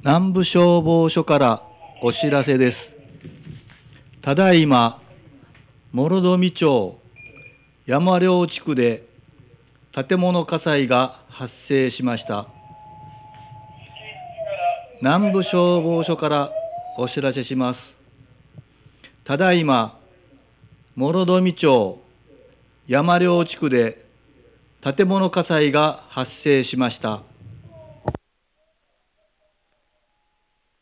南部消防署からお知らせです。ただいま、諸富町山稜地区で建物火災が発生しました。南部消防署からお知らせします。ただいま、諸富町山稜地区で建物火災が発生しました。